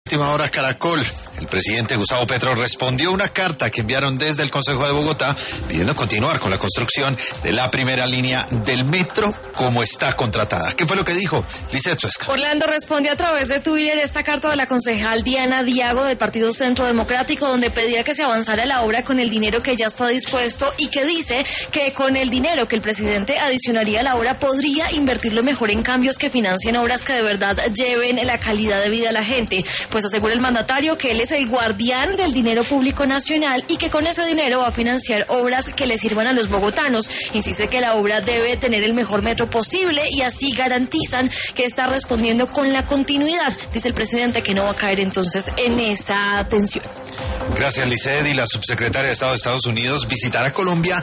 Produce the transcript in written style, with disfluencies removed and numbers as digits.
Última hora, Caracol. El presidente Gustavo Petro respondió una carta que enviaron desde el Consejo de Bogotá pidiendo continuar con la construcción de la primera línea del metro como está contratada. ¿Qué fue lo que dijo Lizeth Suezca? Orlando respondió a través de Twitter esta carta de la concejal Diana Diago del Partido Centro Democrático, donde pedía que se avanzara la obra con el dinero que ya está dispuesto y que dice que con el dinero que el presidente adicionaría a la obra podría invertirlo mejor en cambios que financien obras que de verdad lleven la calidad de vida a la gente. Pues asegura el mandatario que él es el guardián del dinero público nacional y que con ese dinero va a financiar obras que le sirvan a los bogotanos. Insiste que la obra debe tener el mejor metro posible y así garantizan que está respondiendo con la continuidad. Dice el presidente que no va a caer entonces en esa tensión. Gracias, Lizeth. Y la subsecretaria de Estado de Estados Unidos visitará Colombia